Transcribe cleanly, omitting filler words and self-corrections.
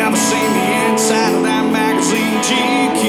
never seen the inside of that magazine GQ.